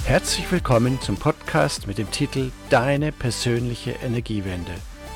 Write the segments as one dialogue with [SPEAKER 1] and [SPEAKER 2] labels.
[SPEAKER 1] Herzlich willkommen zum Podcast mit dem Titel Deine persönliche Energiewende.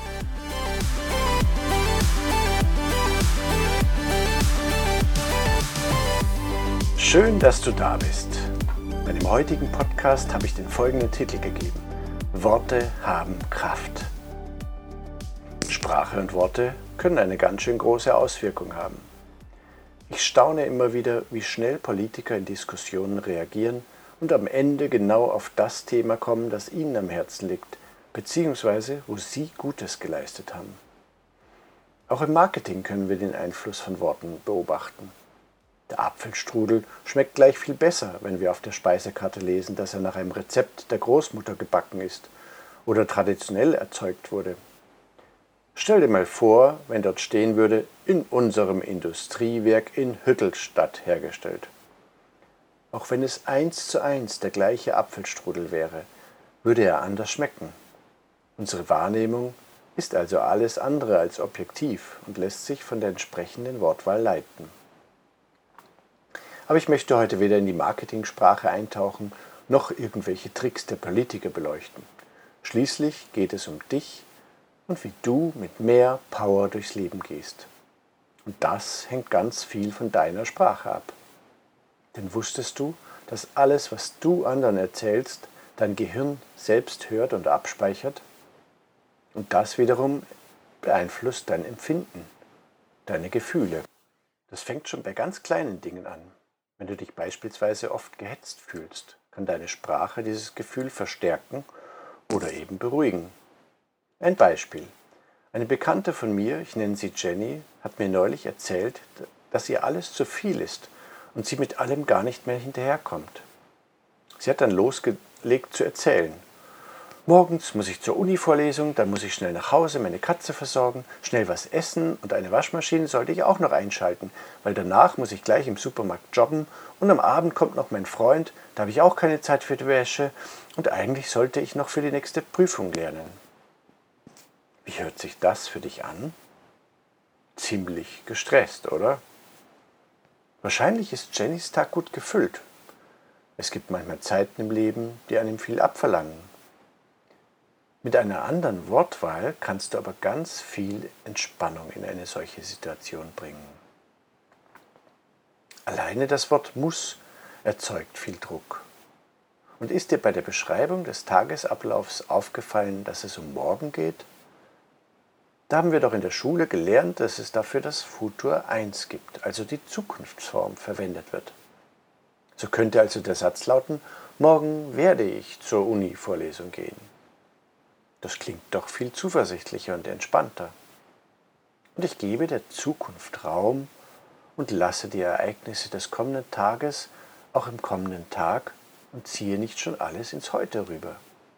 [SPEAKER 1] Schön, dass du da bist. Bei dem heutigen Podcast habe ich den folgenden Titel gegeben: Worte haben Kraft. Sprache und Worte können eine ganz schön große Auswirkung haben. Ich staune immer wieder, wie schnell Politiker in Diskussionen reagieren und am Ende genau auf das Thema kommen, das ihnen am Herzen liegt, beziehungsweise wo sie Gutes geleistet haben. Auch im Marketing können wir den Einfluss von Worten beobachten. Der Apfelstrudel schmeckt gleich viel besser, wenn wir auf der Speisekarte lesen, dass er nach einem Rezept der Großmutter gebacken ist oder traditionell erzeugt wurde. Stell dir mal vor, wenn dort stehen würde, in unserem Industriewerk in Hüttelstadt hergestellt. Auch wenn es 1:1 der gleiche Apfelstrudel wäre, würde er anders schmecken. Unsere Wahrnehmung ist also alles andere als objektiv und lässt sich von der entsprechenden Wortwahl leiten. Aber ich möchte heute weder in die Marketingsprache eintauchen, noch irgendwelche Tricks der Politiker beleuchten. Schließlich geht es um dich und wie du mit mehr Power durchs Leben gehst. Und das hängt ganz viel von deiner Sprache ab. Denn wusstest du, dass alles, was du anderen erzählst, dein Gehirn selbst hört und abspeichert? Und das wiederum beeinflusst dein Empfinden, deine Gefühle. Das fängt schon bei ganz kleinen Dingen an. Wenn du dich beispielsweise oft gehetzt fühlst, kann deine Sprache dieses Gefühl verstärken oder eben beruhigen. Ein Beispiel. Eine Bekannte von mir, ich nenne sie Jenny, hat mir neulich erzählt, dass ihr alles zu viel ist und sie mit allem gar nicht mehr hinterherkommt. Sie hat dann losgelegt zu erzählen. Morgens muss ich zur Uni-Vorlesung, dann muss ich schnell nach Hause meine Katze versorgen, schnell was essen und eine Waschmaschine sollte ich auch noch einschalten, weil danach muss ich gleich im Supermarkt jobben und am Abend kommt noch mein Freund, da habe ich auch keine Zeit für die Wäsche und eigentlich sollte ich noch für die nächste Prüfung lernen. Wie hört sich das für dich an? Ziemlich gestresst, oder? Wahrscheinlich ist Jennys Tag gut gefüllt. Es gibt manchmal Zeiten im Leben, die einem viel abverlangen. Mit einer anderen Wortwahl kannst du aber ganz viel Entspannung in eine solche Situation bringen. Alleine das Wort muss erzeugt viel Druck. Und ist dir bei der Beschreibung des Tagesablaufs aufgefallen, dass es um morgen geht? Da haben wir doch in der Schule gelernt, dass es dafür das Futur 1 gibt, also die Zukunftsform verwendet wird. So könnte also der Satz lauten: Morgen werde ich zur Uni-Vorlesung gehen. Das klingt doch viel zuversichtlicher und entspannter. Und ich gebe der Zukunft Raum und lasse die Ereignisse des kommenden Tages auch im kommenden Tag und ziehe nicht schon alles ins Heute rüber.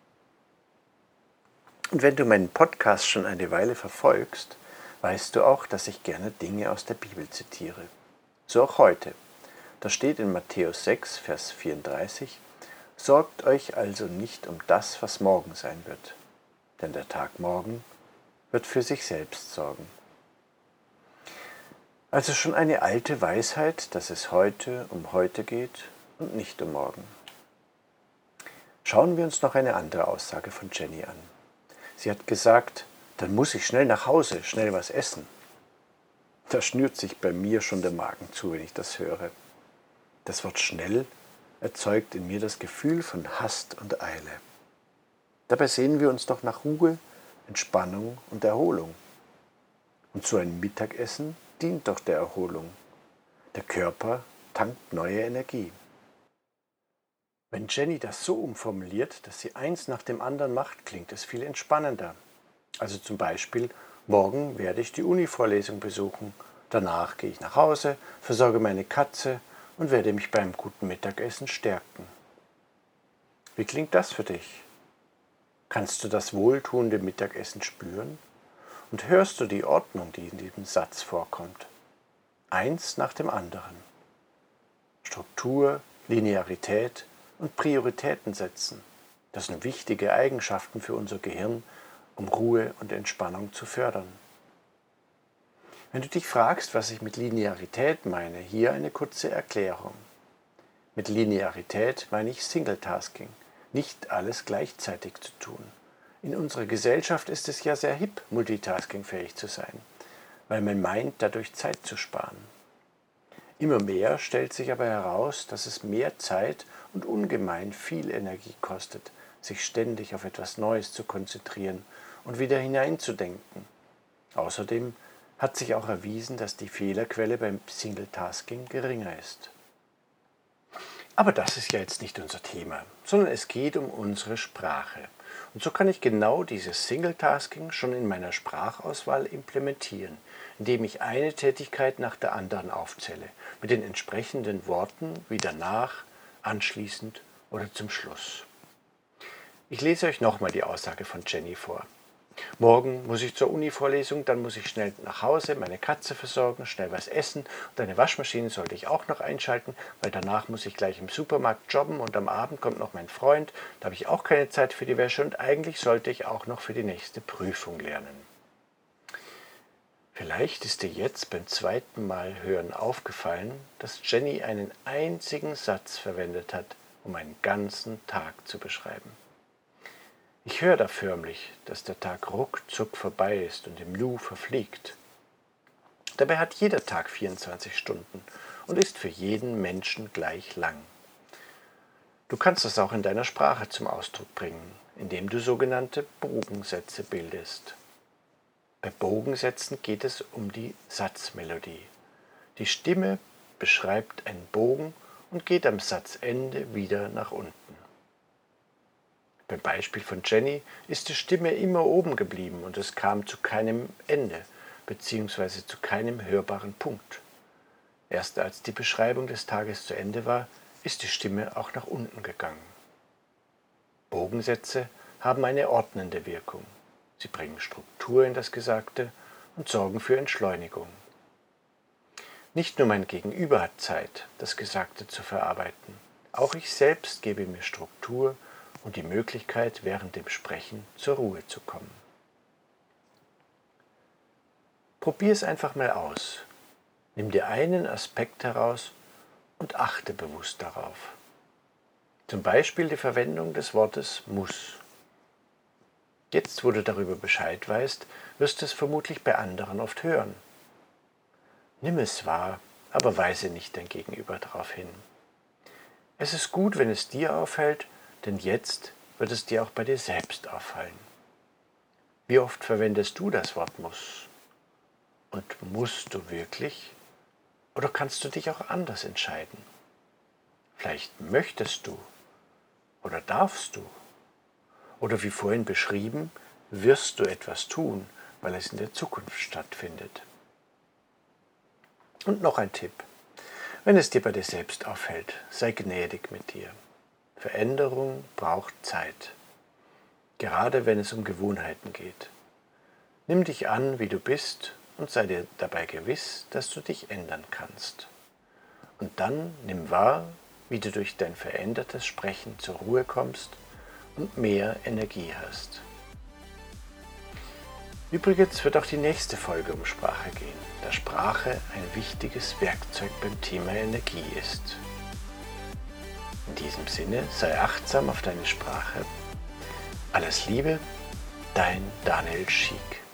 [SPEAKER 1] Und wenn du meinen Podcast schon eine Weile verfolgst, weißt du auch, dass ich gerne Dinge aus der Bibel zitiere. So auch heute. Da steht in Matthäus 6, Vers 34: Sorgt euch also nicht um das, was morgen sein wird, denn der Tag morgen wird für sich selbst sorgen. Also schon eine alte Weisheit, dass es heute um heute geht und nicht um morgen. Schauen wir uns noch eine andere Aussage von Jenny an. Sie hat gesagt, dann muss ich schnell nach Hause, schnell was essen. Da schnürt sich bei mir schon der Magen zu, wenn ich das höre. Das Wort schnell erzeugt in mir das Gefühl von Hast und Eile. Dabei sehen wir uns doch nach Ruhe, Entspannung und Erholung. Und so ein Mittagessen dient doch der Erholung. Der Körper tankt neue Energie. Wenn Jenny das so umformuliert, dass sie eins nach dem anderen macht, klingt es viel entspannender. Also zum Beispiel: Morgen werde ich die Uni-Vorlesung besuchen, danach gehe ich nach Hause, versorge meine Katze und werde mich beim guten Mittagessen stärken. Wie klingt das für dich? Kannst du das wohltuende Mittagessen spüren? Und hörst du die Ordnung, die in diesem Satz vorkommt? Eins nach dem anderen. Struktur, Linearität und Prioritäten setzen. Das sind wichtige Eigenschaften für unser Gehirn, um Ruhe und Entspannung zu fördern. Wenn du dich fragst, was ich mit Linearität meine, hier eine kurze Erklärung. Mit Linearität meine ich Single-Tasking, nicht alles gleichzeitig zu tun. In unserer Gesellschaft ist es ja sehr hip, multitaskingfähig zu sein, weil man meint, dadurch Zeit zu sparen. Immer mehr stellt sich aber heraus, dass es mehr Zeit und ungemein viel Energie kostet, sich ständig auf etwas Neues zu konzentrieren und wieder hineinzudenken. Außerdem hat sich auch erwiesen, dass die Fehlerquelle beim Single-Tasking geringer ist. Aber das ist ja jetzt nicht unser Thema, sondern es geht um unsere Sprache. Und so kann ich genau dieses Single-Tasking schon in meiner Sprachauswahl implementieren, indem ich eine Tätigkeit nach der anderen aufzähle, mit den entsprechenden Worten wie danach, anschließend oder zum Schluss. Ich lese euch nochmal die Aussage von Jenny vor. Morgen muss ich zur Uni-Vorlesung, dann muss ich schnell nach Hause, meine Katze versorgen, schnell was essen und eine Waschmaschine sollte ich auch noch einschalten, weil danach muss ich gleich im Supermarkt jobben und am Abend kommt noch mein Freund, da habe ich auch keine Zeit für die Wäsche und eigentlich sollte ich auch noch für die nächste Prüfung lernen. Vielleicht ist dir jetzt beim zweiten Mal hören aufgefallen, dass Jenny einen einzigen Satz verwendet hat, um einen ganzen Tag zu beschreiben. Ich höre da förmlich, dass der Tag ruckzuck vorbei ist und im Nu verfliegt. Dabei hat jeder Tag 24 Stunden und ist für jeden Menschen gleich lang. Du kannst das auch in deiner Sprache zum Ausdruck bringen, indem du sogenannte Bogensätze bildest. Bei Bogensätzen geht es um die Satzmelodie. Die Stimme beschreibt einen Bogen und geht am Satzende wieder nach unten. Beim Beispiel von Jenny ist die Stimme immer oben geblieben und es kam zu keinem Ende bzw. zu keinem hörbaren Punkt. Erst als die Beschreibung des Tages zu Ende war, ist die Stimme auch nach unten gegangen. Bogensätze haben eine ordnende Wirkung. Sie bringen Struktur in das Gesagte und sorgen für Entschleunigung. Nicht nur mein Gegenüber hat Zeit, das Gesagte zu verarbeiten. Auch ich selbst gebe mir Struktur und die Möglichkeit, während dem Sprechen zur Ruhe zu kommen. Probier es einfach mal aus. Nimm dir einen Aspekt heraus und achte bewusst darauf. Zum Beispiel die Verwendung des Wortes muss. Jetzt, wo du darüber Bescheid weißt, wirst du es vermutlich bei anderen oft hören. Nimm es wahr, aber weise nicht dein Gegenüber darauf hin. Es ist gut, wenn es dir auffällt, denn jetzt wird es dir auch bei dir selbst auffallen. Wie oft verwendest du das Wort muss? Und musst du wirklich? Oder kannst du dich auch anders entscheiden? Vielleicht möchtest du oder darfst du. Oder wie vorhin beschrieben, wirst du etwas tun, weil es in der Zukunft stattfindet. Und noch ein Tipp. Wenn es dir bei dir selbst auffällt, sei gnädig mit dir. Veränderung braucht Zeit, gerade wenn es um Gewohnheiten geht. Nimm dich an, wie du bist und sei dir dabei gewiss, dass du dich ändern kannst. Und dann nimm wahr, wie du durch dein verändertes Sprechen zur Ruhe kommst und mehr Energie hast. Übrigens wird auch die nächste Folge um Sprache gehen, da Sprache ein wichtiges Werkzeug beim Thema Energie ist. In diesem Sinne, sei achtsam auf deine Sprache. Alles Liebe, dein Daniel Schiek.